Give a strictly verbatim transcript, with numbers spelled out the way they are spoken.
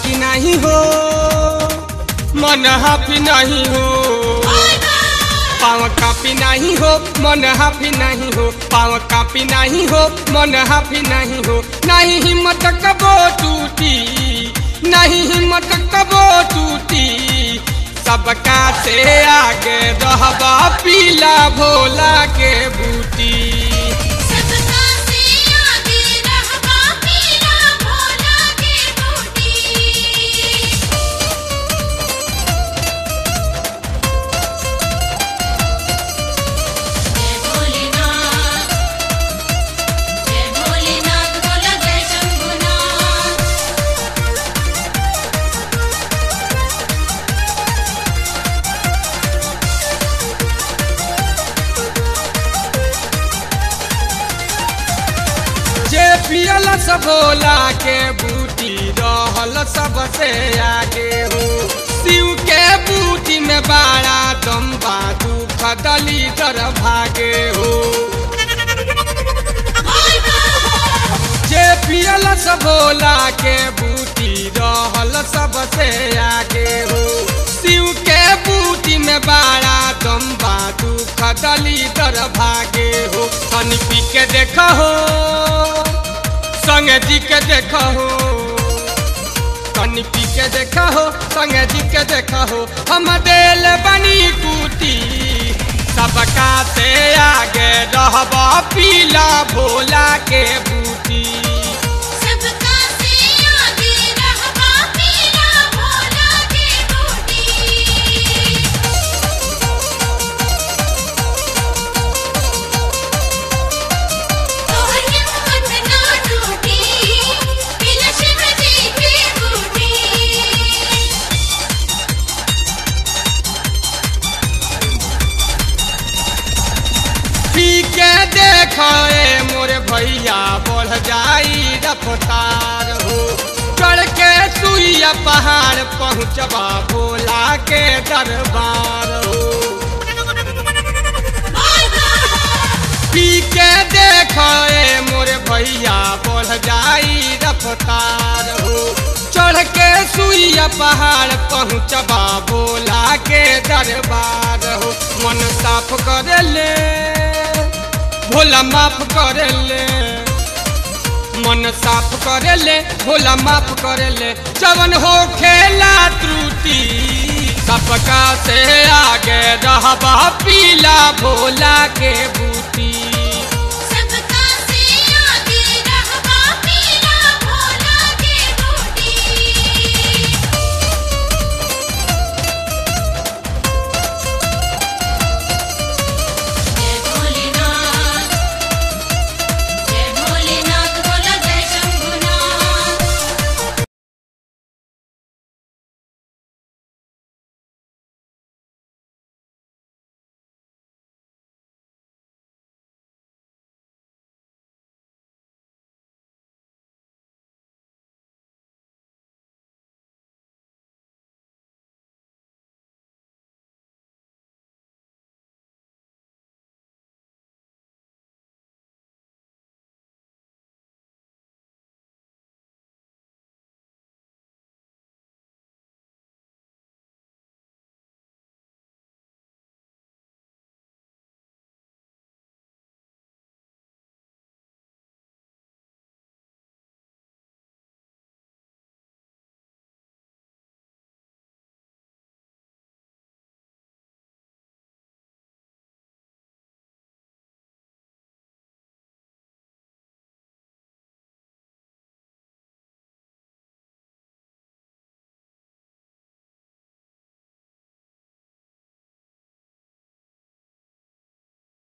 कि नहीं हो, मन हाफी नहीं हो, पाँव कापी नहीं हो, मन हाफी नहीं हो, पाँव कापी नहीं हो, मन हाफी नहीं हो। नहीं हिम्मत कबो टूटी, नहीं हिम्मत कबो टूटी, सबका से आगे रहबा पीला भोला के बूटी। पियल सब भोला के बूटी रहल सबसे आगे हो, शिव के बूटी में बाड़ा दम बा, दुख दली दर भागे हो। जे पियल सब भोला के बूटी रहल सबसे आगे हो, शिव के बूटी में बाड़ा दम बा, दुख दली दर भागे हो। तनी पी के देखा हो, संगे जी के देखा हो, कनी पी के देखा हो, संगे जी के देखा हो। हम दिल बनी कूटी, सबका से आगे रहबा पीला भोला के बूटी। पी के देखो ए मोरे भैया बढ़ जाई रफ्तार हो, चढ़ के सुइया पहाड़ पहुँचबा भोला के दरबार हो। पी के देखो ए मोरे भैया बढ़ जाई रफ्तार हो, चढ़ के सुइया पहाड़ पहुँचबा भोला के दरबार हो। मन साफ कर ले भोला माफ कर ले, मन साफ कर ले भोला माफ कर ले। जवन हो खेला त्रुटि, सबका से आगे रहबा पीला भोला के बूटी।